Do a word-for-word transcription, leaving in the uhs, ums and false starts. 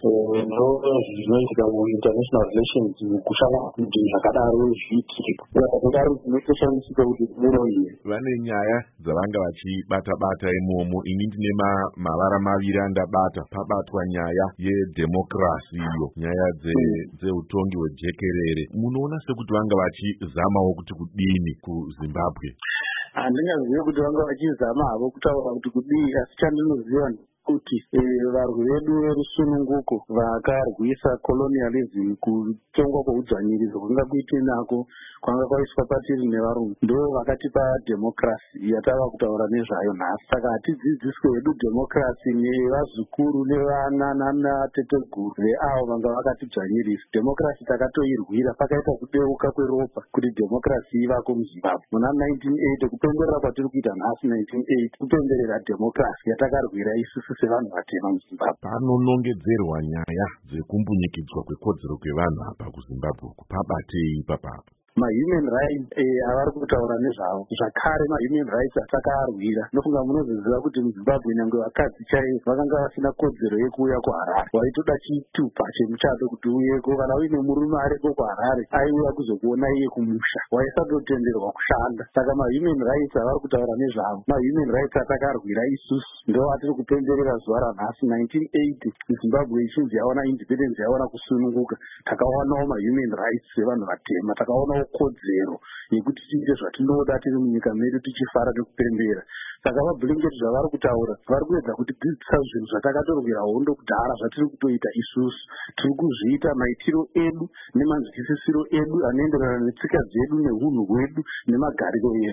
zvinoitika muinternational relations kushama kuti zvakadaro zviitike kudaro tinotoshandisika kuti muroiye vane nyaya dzavanga vachibata-bata imomo. ini ndine mavara maviri andabata. pabatwa nyaya yedhemokirasi iyo, nyaya dzeutongi hwejekerere. munoona sekuti vanga vachizamawo kuti kudini kuZimbabwe? handingazivi kuti vanga vachizama havo kutaura kuti kudii, asi chandinoziva kuti varwi vedu verusununguko vakarwisa colonialism, kutongwa kweudzvanyiriso kwanga kuite nako kwanga kwaiswa patiri nevarungu, ndo vakatipa dhemokirasi yatava kutaura nezvayo nhasi. Saka hatidzidziswe hedu dhemokirasi nevazukuru nevana nanateteguru veavo vanga vakatidzvanyirisa. Dhemokirasi takatoirwira, pakaita kudeuka kweropa kuti dhemokirasi ivako muZimbabwe muna nineteen eighty. kupemberera kwatiri kuita nhasi nineteen eighty kupemberera dhemokirasi yatakarwira isusu sevanhu vatema muZimbabwe. Panonongedzerwa nyaya dzekumbunyikidzwa kwekodzero kwevanhu apa kuZimbabwe pabatei ipapa? mahuman rights avari kutaura nezvavo zvakare. mahuman rights atakaarwira nofunga munoziziva kuti muZimbabwe nyange vakadzi chaivo vakanga vasina kodzero yekuuya kuHarare. waitoda chitupa chemuchato kuti uyeko, kana uine murume ariko kuHarare aiuya kuzokuona iye kumusha, waisatotenderwa kushanda. Saka mahuman rights avari kutaura nezvavo mahuman rights atakarwira isusu ndo atiri kupemberera zuva ranhasi nineteen eighty. Zimbabwe ichinzi yawana independence, yawana kusununguka, takawanawo mahuman rights sevanhu vatema, takawanawo kodzero yekuti tiite zvatinoda tiri munyika medu tichifara nekupembera. Saka vaBlanket zvavari kutaura vari kuedza kutidzidzisa zvinhu zvatakatorwira hondo kudhara, zvatiri kutoita isusu. Tiri kuzviita maitiro edu nemanzwisisiro edu anoenderana netsika dzedu neunhu hwedu nemagariro edu.